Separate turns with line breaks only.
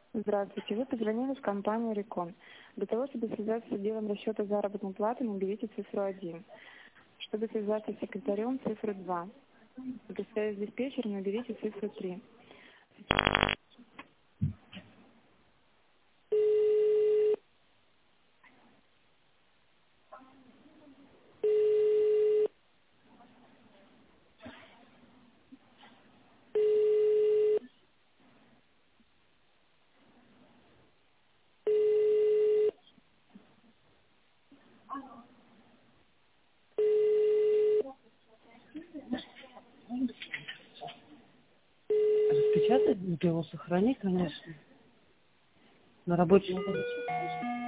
Здравствуйте, вы позвонили в компанию «Рекон». Для того, чтобы связаться с отделом расчета заработной платы, наберите цифру 1. Чтобы связаться с секретарем, цифру 2. Для связи с диспетчером наберите цифру 3.
Распечатать, его сохранить, конечно. На рабочем.